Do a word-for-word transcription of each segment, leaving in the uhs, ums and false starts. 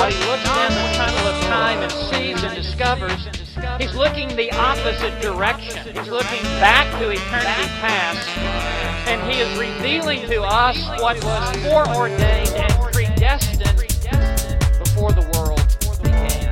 while he looks down the tunnel of time and sees and discovers, he's looking the opposite direction. He's looking back to eternity past, and he is revealing to us what was foreordained and predestined before the world began.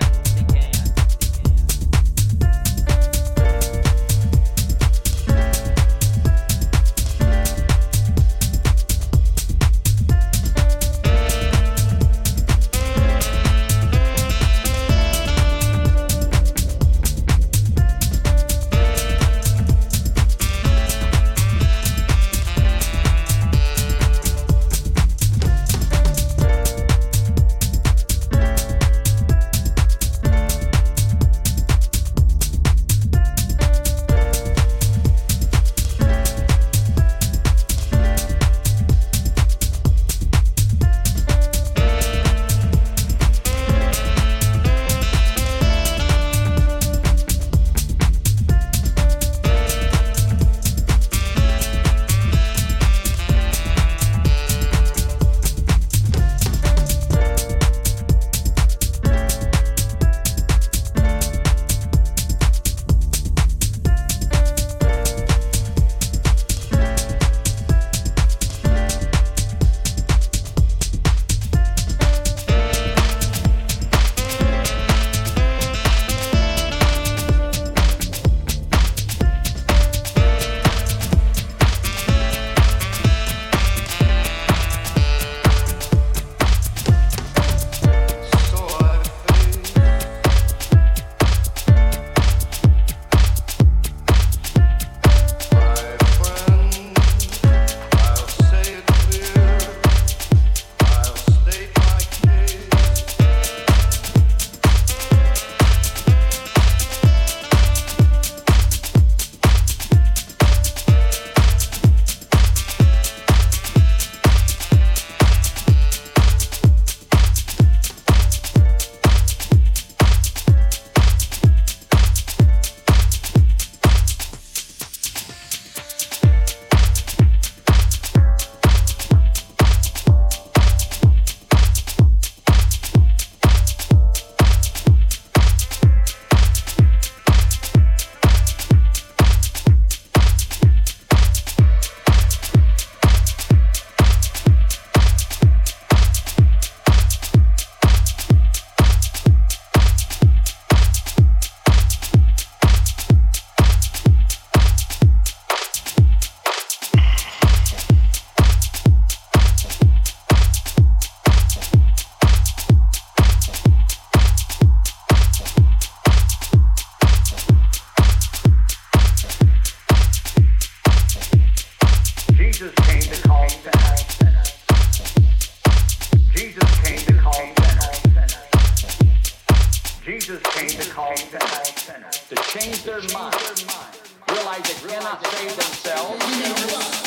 Jesus came to call sinners to change their mind, realize they cannot save themselves.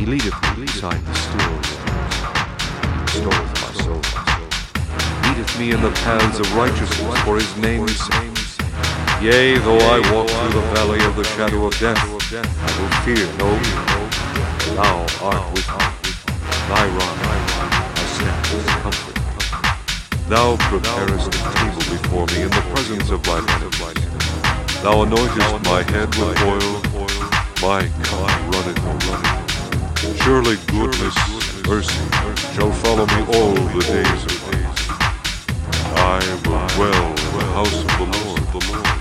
leadeth me beside the still waters. Restoreth my soul. Leadeth me in the paths of righteousness for his name's sake. Yea, though I walk through the valley of the shadow of death, I will fear no evil. Thou art with me. Thy rod, thy staff, comfort me. Thou preparest a table before me in the presence of mine enemies. Thou anointest my head with oil, my cup runneth over. Surely goodness and mercy shall follow me all the days of my life. I will dwell in the house of the Lord. The Lord.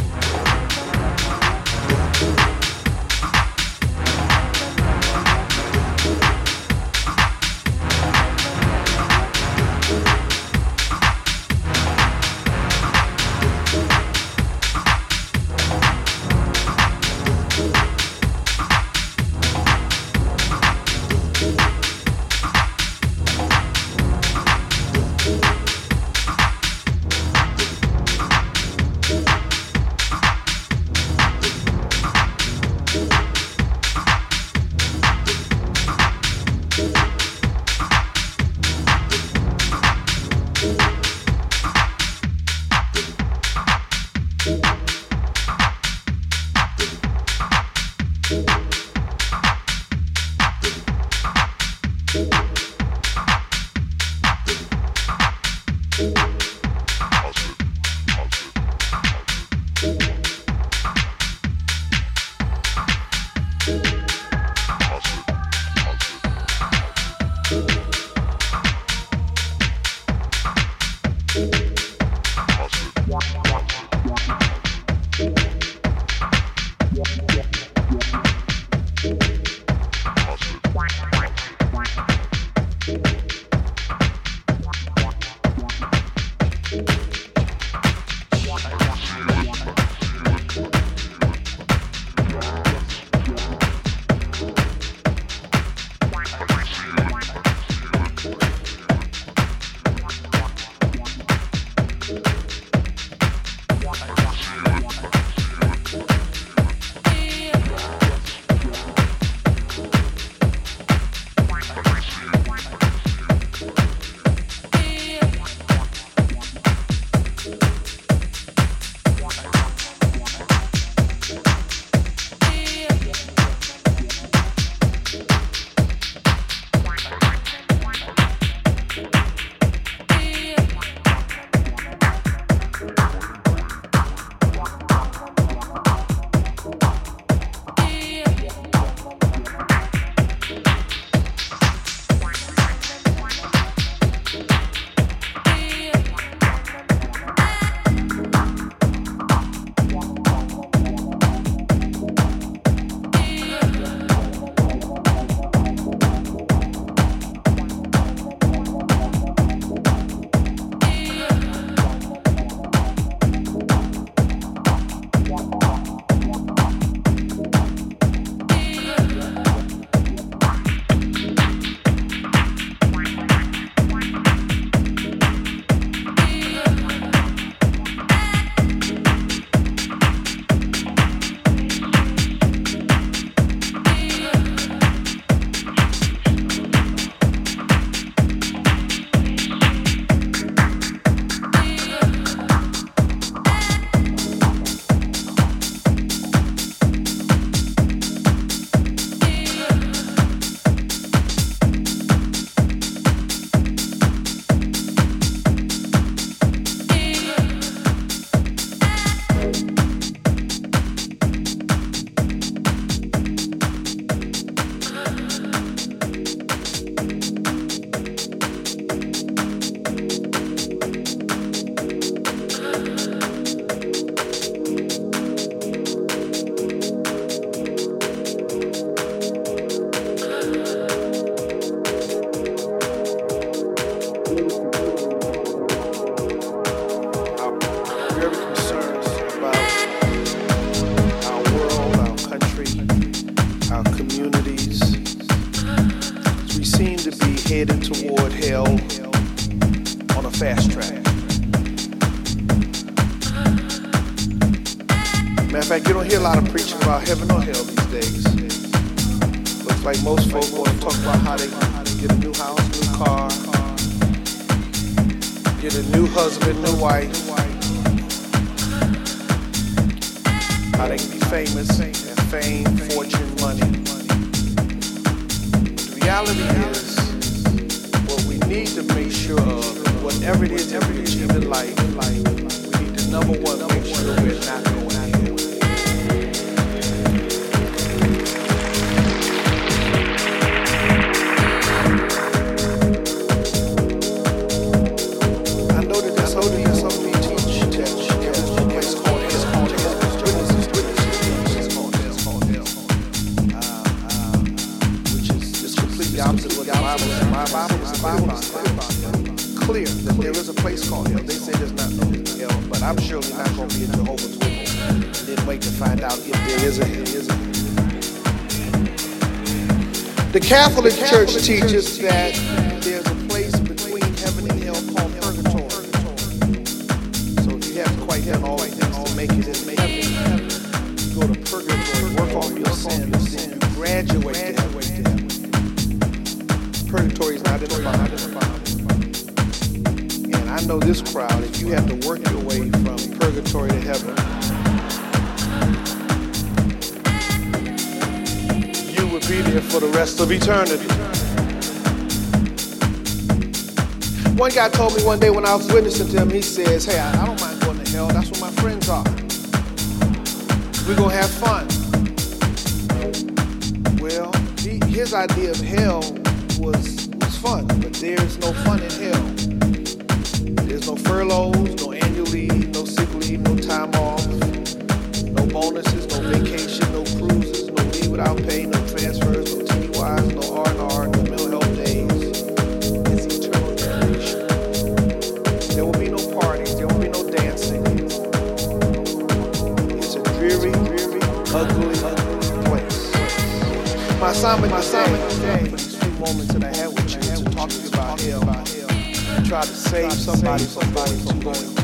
headed toward hell on a fast track. Matter of fact, you don't hear a lot of preaching about heaven or hell these days. But Like most folk want to talk about how they get a new house, new car, get a new husband, new wife, how they can be famous, have fame, fortune, money. The reality is, what we need to make sure of, whatever it is that we achieve in life, we need to number one make sure we're not going to hell. Clear that there is a place called hell. They say there's not no hell, but I'm surely not going to be a Jehovah's Witness and then wait to find out if there is a hell. The Catholic Church teaches that there's a place between heaven and hell called purgatory. So if you haven't quite done all the things to make it in heaven, you go to purgatory, work off your sins, and you graduate to heaven. Purgatory is not in the Bible. And I know this crowd, if you have to work your way from purgatory to heaven, you would be there for the rest of eternity. One guy told me one day when I was witnessing to him, he says, hey, I, I don't mind going to hell. That's where my friends are. We're going to have fun. Well, he, his idea of hell was, was fun, but there's no fun in hell. There's no furloughs, no annual leave, no sick leave, no time off, no bonuses, no vacation, no cruises, no leave without pay, no transfers, no T D Ys, no R and R, no mental health days. It's eternal damnation. There will be no parties, there will be no dancing. It's a dreary, dreary, ugly, ugly place. My assignment, my assignment today, for these few moments that I had with you, is to talk to you about hell, about hell. Try to save somebody, somebody from going through.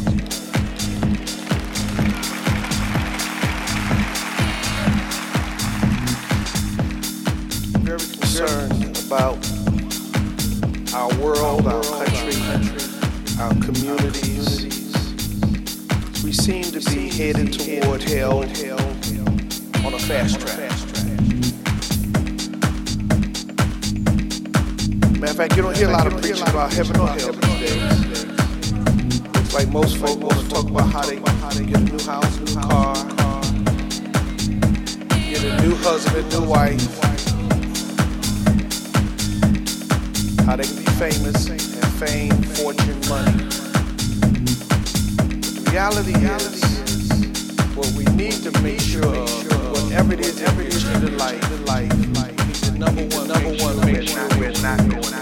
Very concerned about our world, our country, our communities. We seem to be headed toward hell on a fast track. Matter of fact, you don't hear a lot of preaching about heaven or hell these days. It's like most folk want to talk about how they get a new house, new car, get a new husband, new wife, how they can be famous, have fame, fortune, money. The reality is, what we need to make sure of, whatever it is that we achieve in life, we need to number one, number one, make sure we're not going out.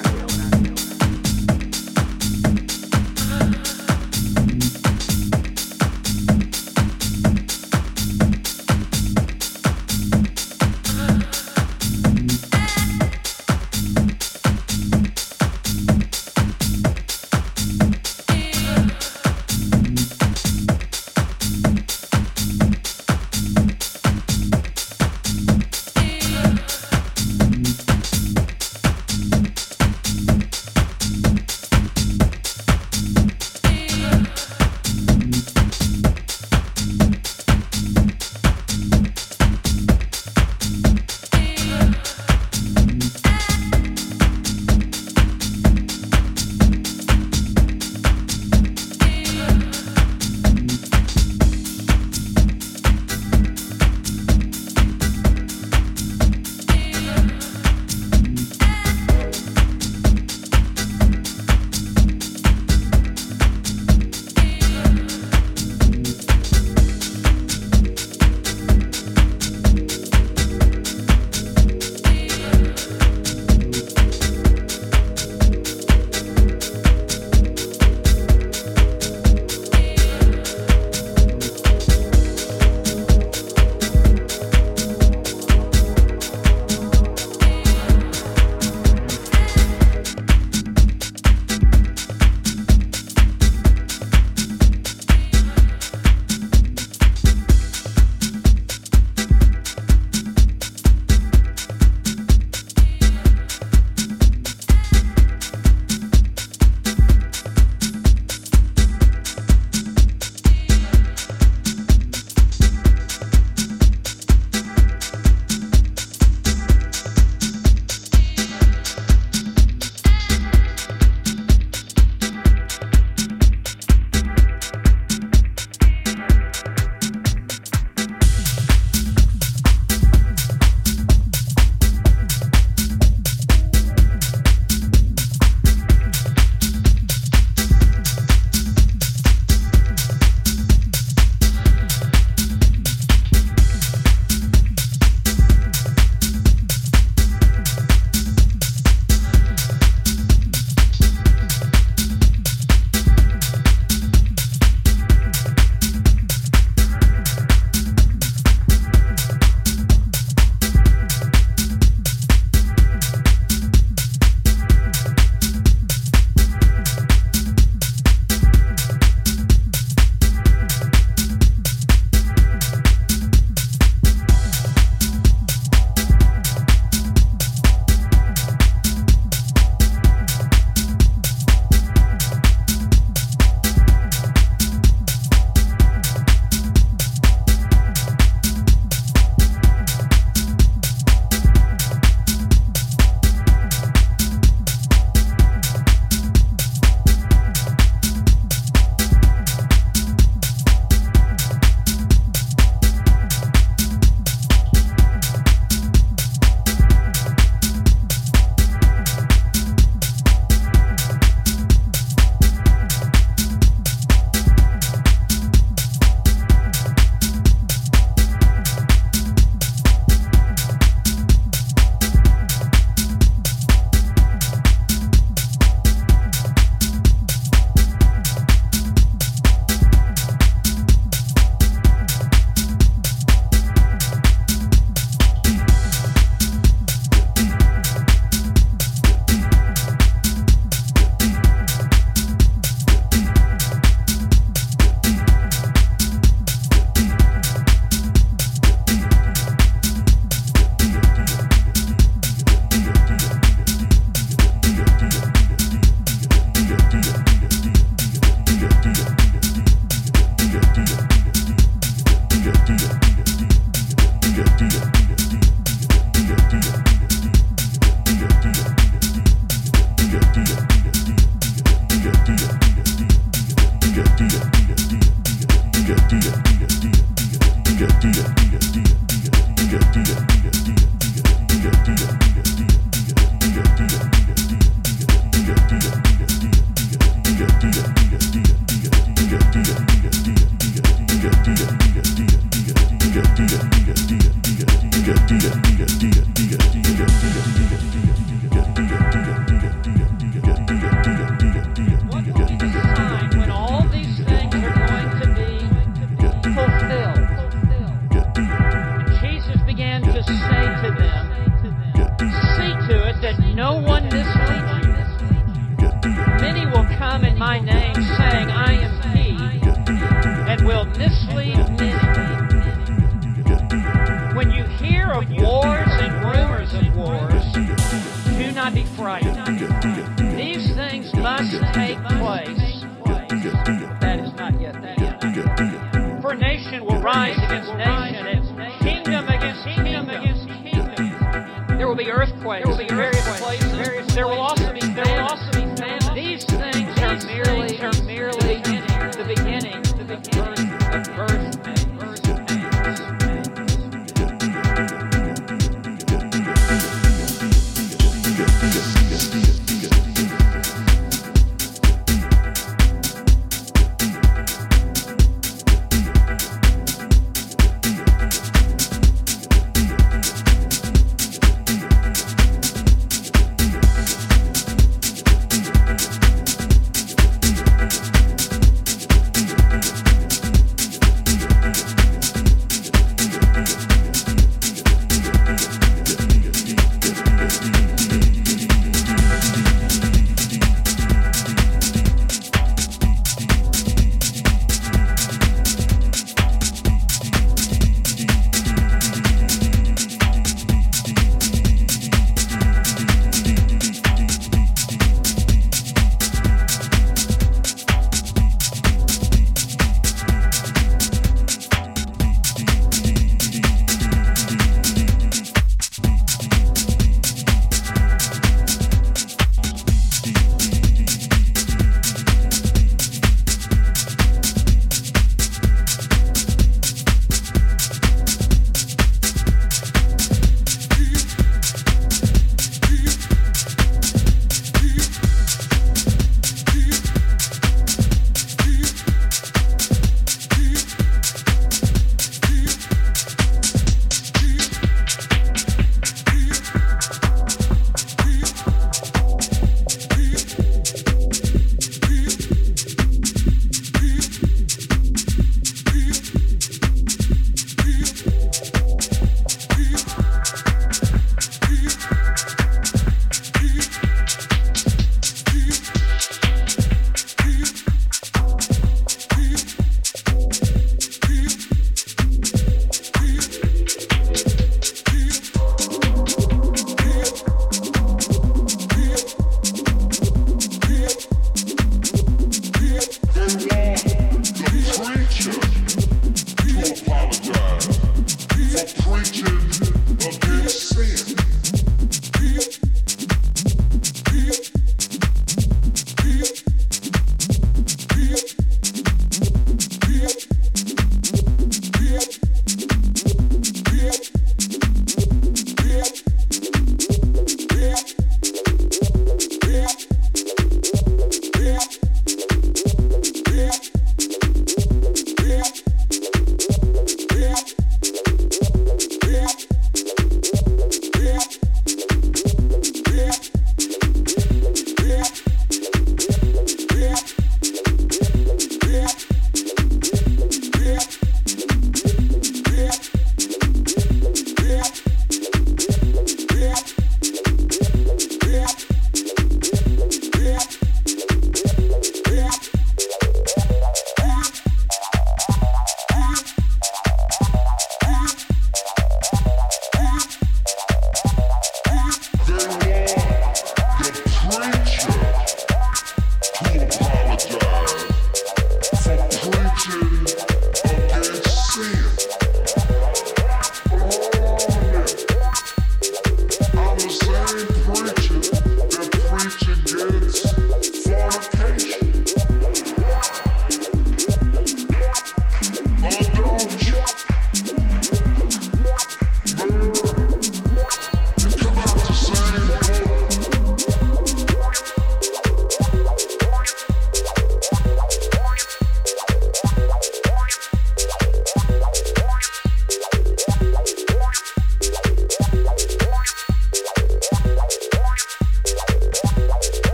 Yeah.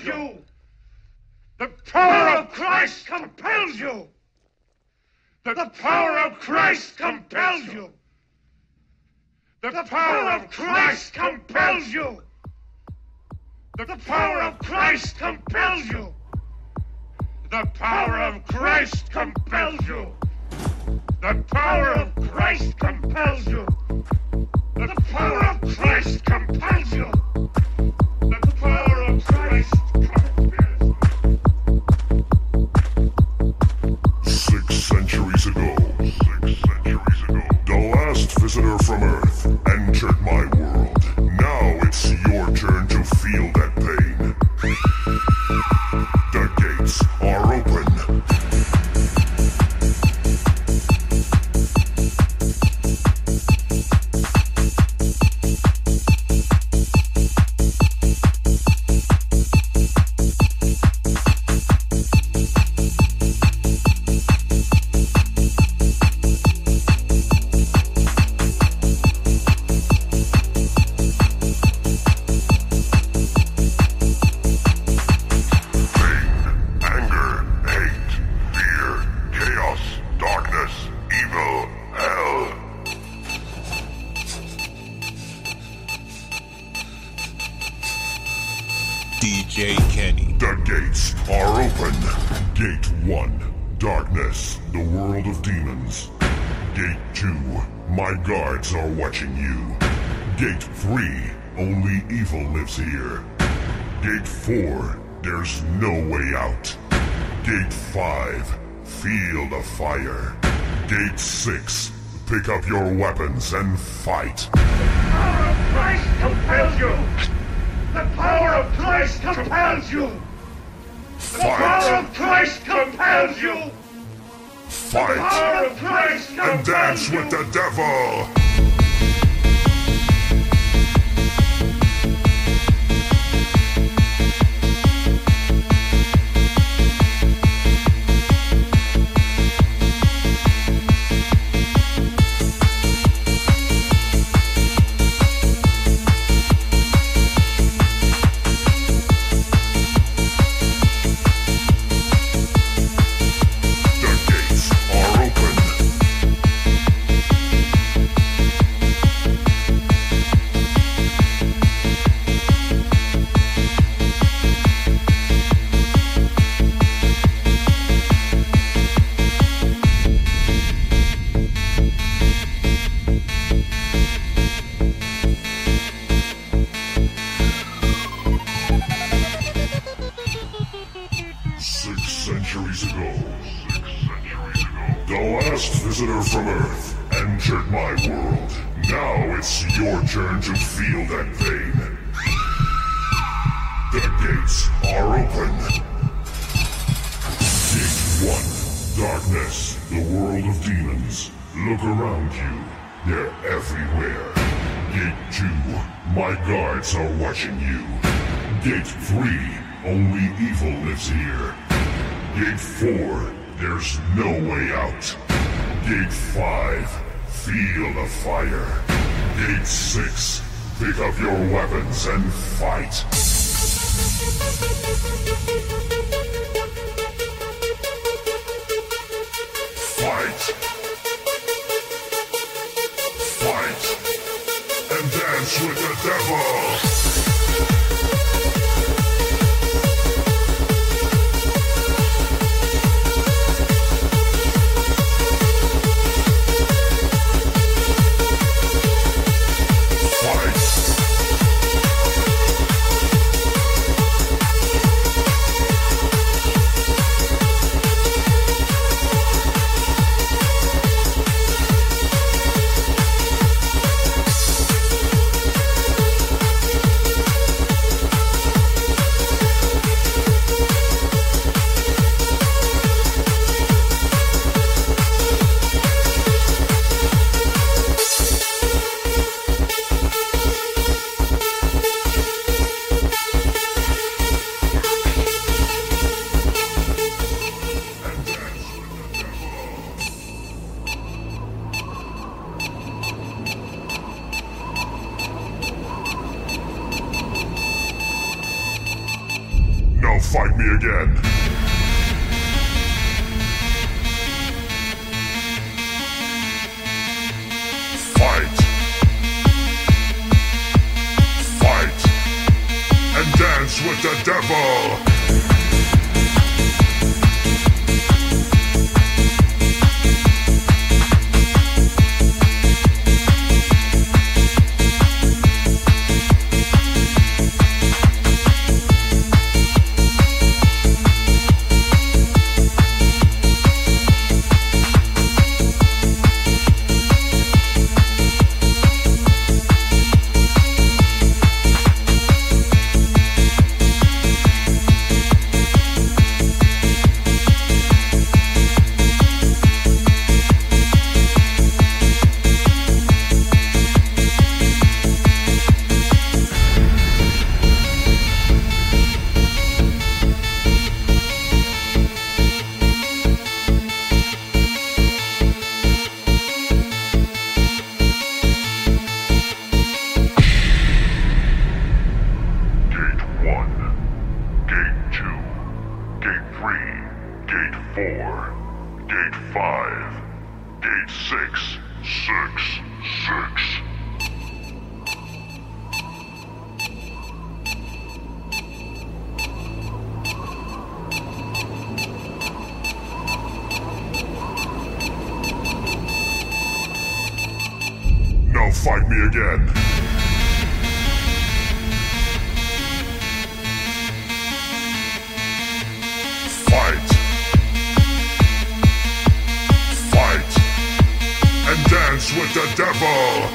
you. The power of Christ compels you. The power of Christ compels you. The power of Christ compels you. The power of Christ compels you. The power of Christ compels you. The power of Christ compels you. The power of Christ compels you. The power of Christ compels you. Six centuries ago, six centuries ago, the last visitor from Earth entered my world. Now it's your turn to feel that pain. The gates are open. D J Kenny. The gates are open. Gate one, darkness, the world of demons. Gate two, my guards are watching you. Gate three, only evil lives here. Gate four, there's no way out. Gate five, feel the fire. Gate six, pick up your weapons and fight. The power of Christ compels you. The power of Christ compels you. The power of Christ compels you. Fight. The power of Christ compels and dance you. with the devil. Centuries ago, six centuries ago, the last visitor from Earth entered my world. Now it's your turn to feel that pain. The gates are open. Gate one, darkness, the world of demons. Look around you, they're everywhere. Gate two, my guards are watching you. Gate three, only evil lives here. Gate four, there's no way out. Gate five, feel the fire. Gate six, pick up your weapons and fight. Fight. Fight. And dance with the devil. Now fight me again. Fight. Fight. And dance with the devil. Fight me again. Fight. Fight. And dance with the devil.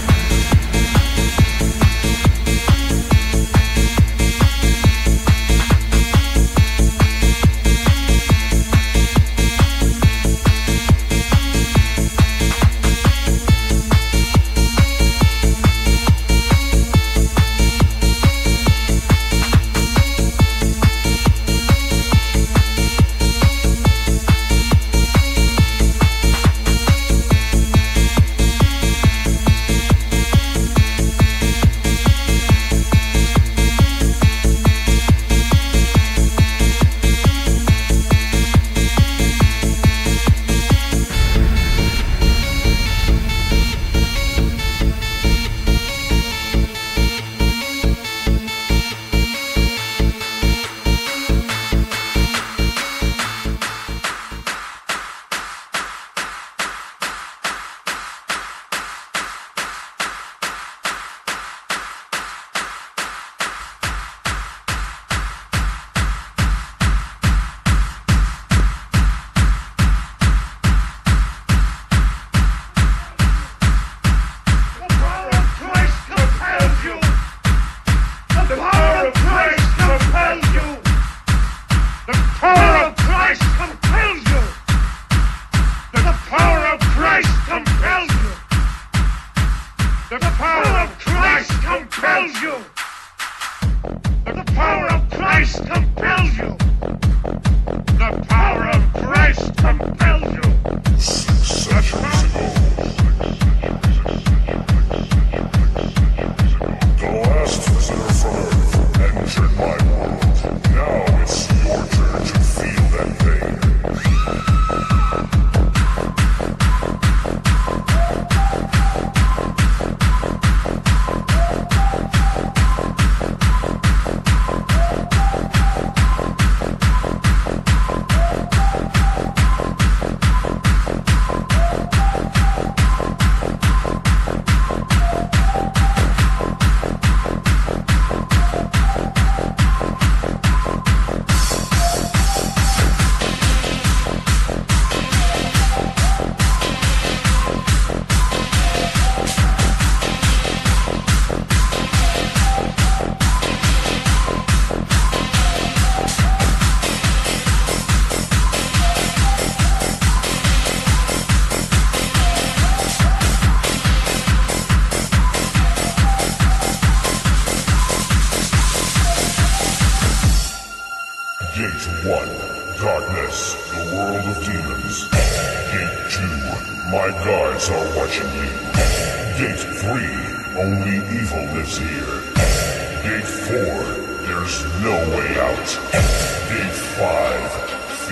My guards are watching you. Gate three, only evil lives here. Gate four, there's no way out.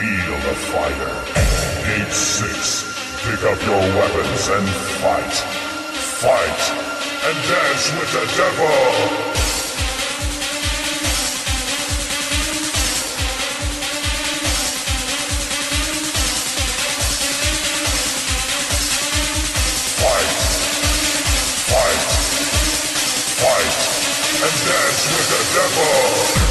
Feel the fire. Gate six. Pick up your weapons and fight. Fight and dance with the devil. And dance with the devil!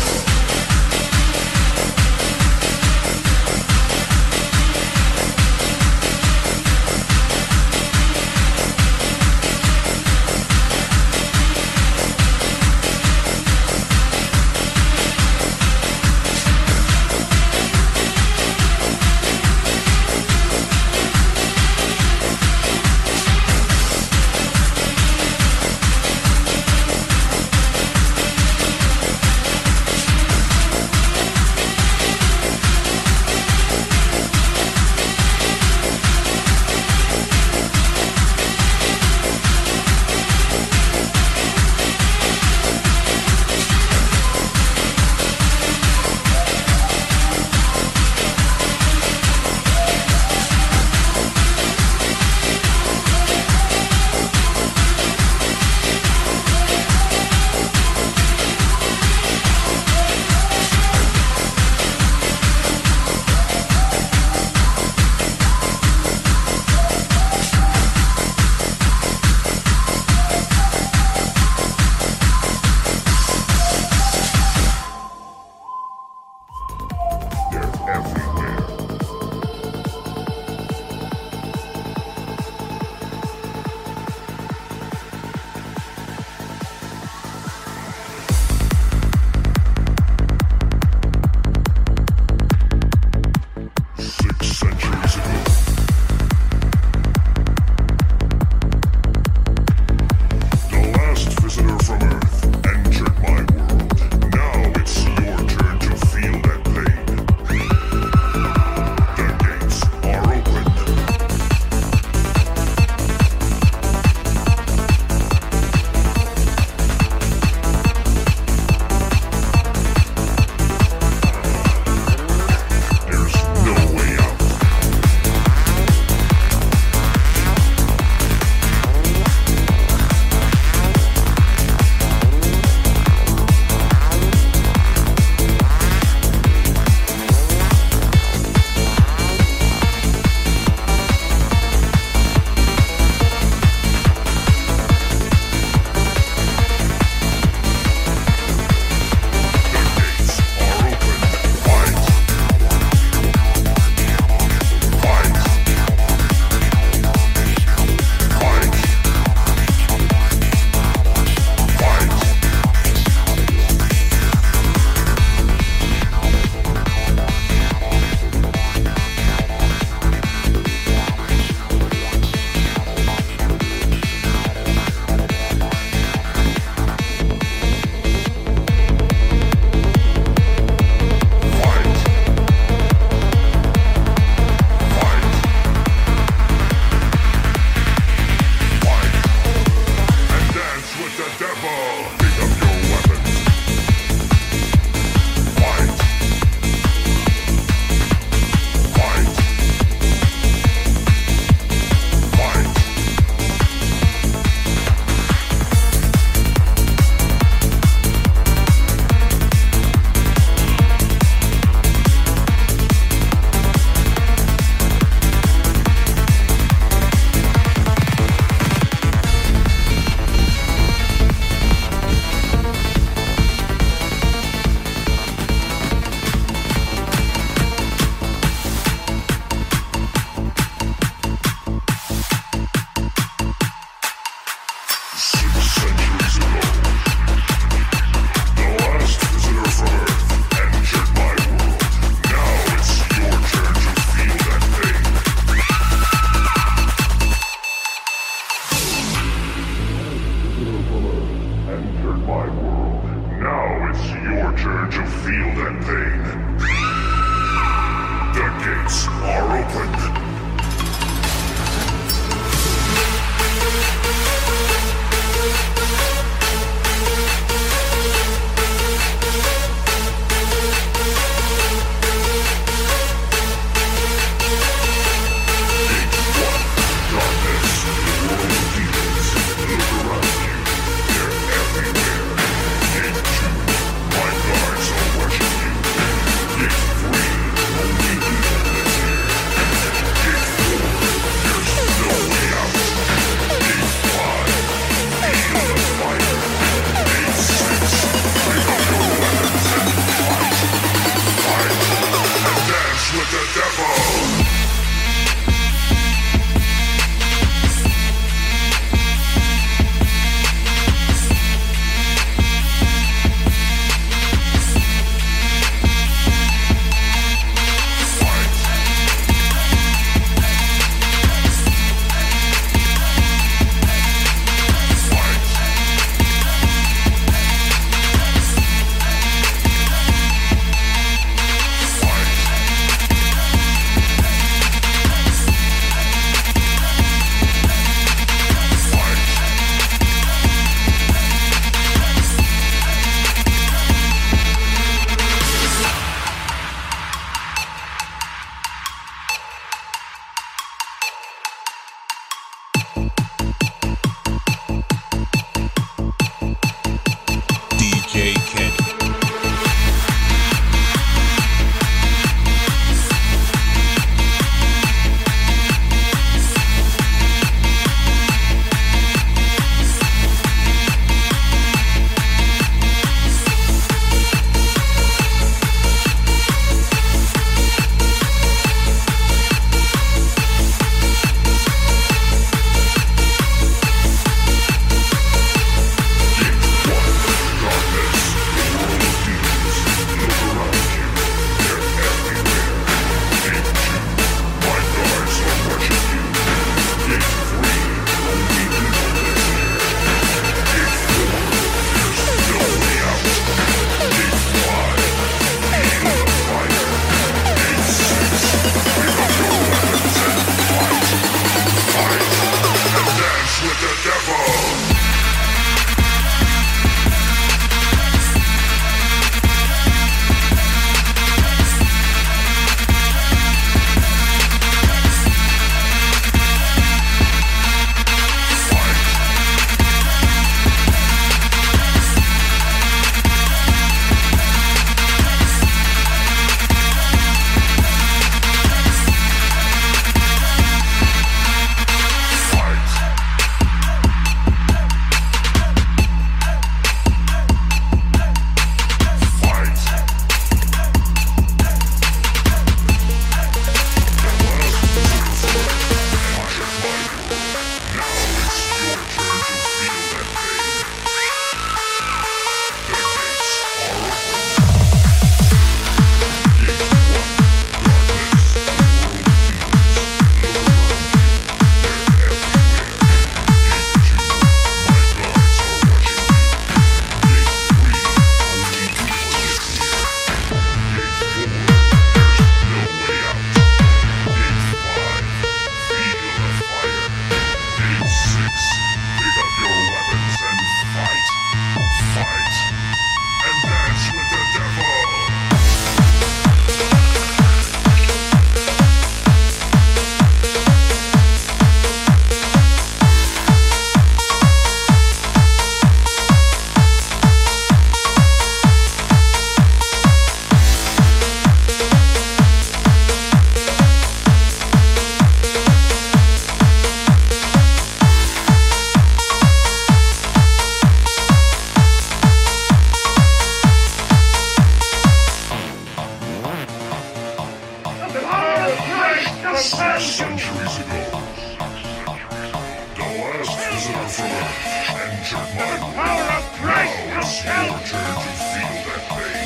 compels you. Centuries ago, the last visitor from Earth entered my The world. power of Christ Now it's your compels you. turn to feel that pain.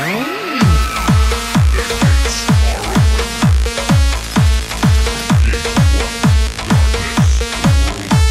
The gates are open. Gate one, darkness, the world of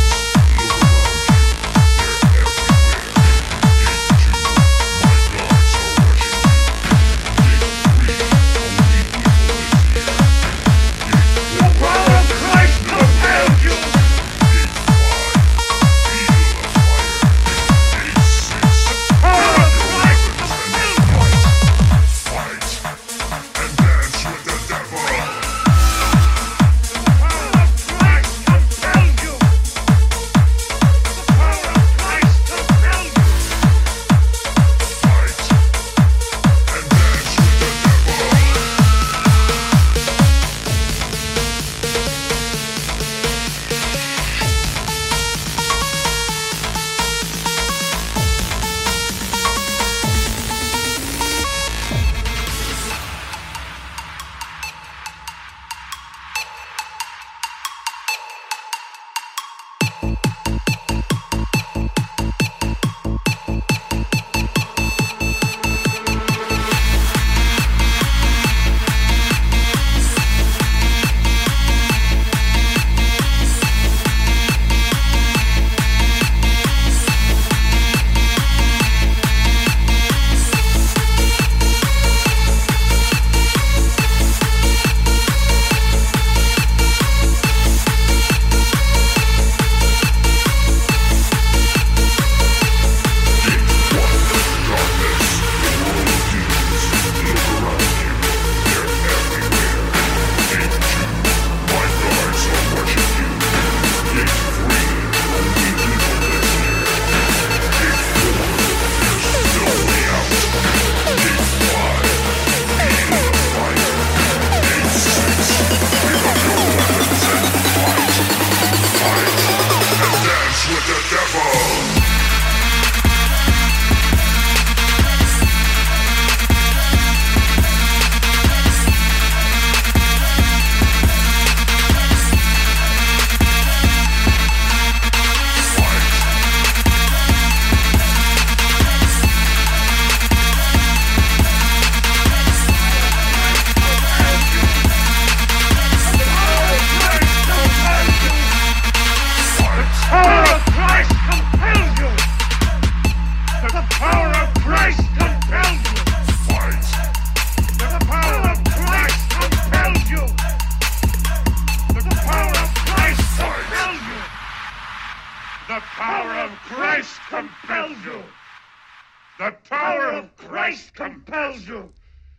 The power of Christ compels you.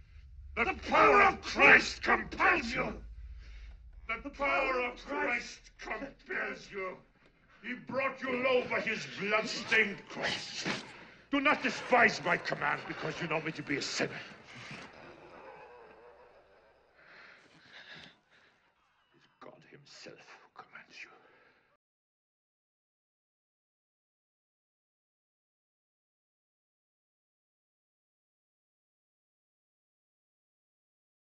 The power of Christ compels you. The power of Christ compels you. He brought you low by his blood-stained cross. Do not despise my command because you know me to be a sinner. It's God himself.